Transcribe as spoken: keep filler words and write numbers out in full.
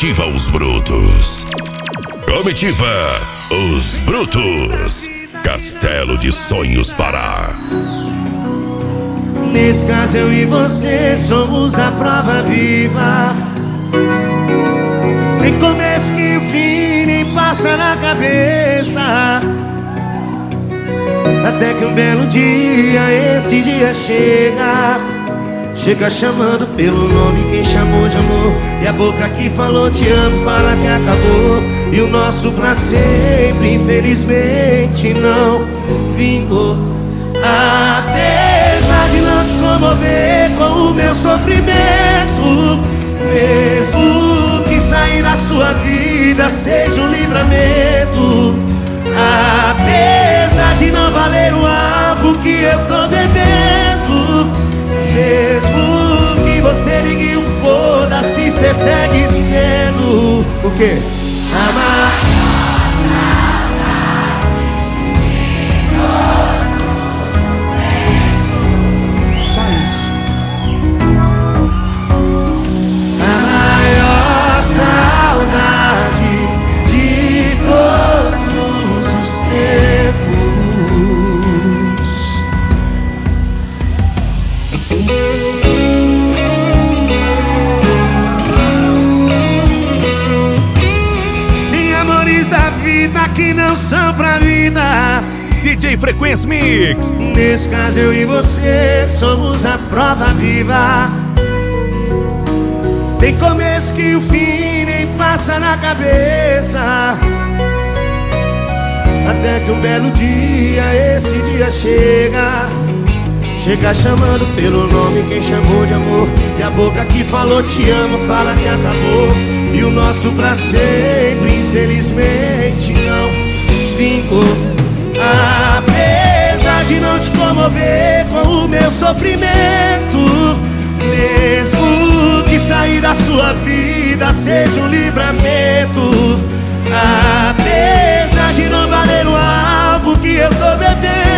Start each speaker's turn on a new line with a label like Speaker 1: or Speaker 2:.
Speaker 1: Comitiva Os Brutos. Comitiva Os Brutos. Castelo de Sonhos Pará.
Speaker 2: Nesse caso eu e você somos a prova viva. Nem começo que o fim nem passa na cabeça. Até que um belo dia, esse dia chega. Chega chamando pelo nome quem chamou de amor. E a boca que falou te amo fala que acabou. E o nosso pra sempre infelizmente não vingou. Apesar de não te comover com o meu sofrimento, mesmo que sair da sua vida seja um livramento. Apesar de não valer o álcool que eu tô bebendo, mesmo que você ligue o foda-se, cê segue sendo o quê? Amar. Só isso. A maior saudade de todos os tempos. Tem amores da vida que não são pra vida.
Speaker 3: D J Frequência Mix.
Speaker 2: Nesse caso eu e você somos a prova viva. Tem começo que o fim nem passa na cabeça. Até que um belo dia, esse dia chega. Chega chamando pelo nome quem chamou de amor. E a boca que falou te amo fala que acabou. E o nosso pra sempre infelizmente não vingou. Apesar de não te comover com o meu sofrimento, mesmo que sair da sua vida seja um livramento. Apesar de não valer o álcool que eu tô bebendo,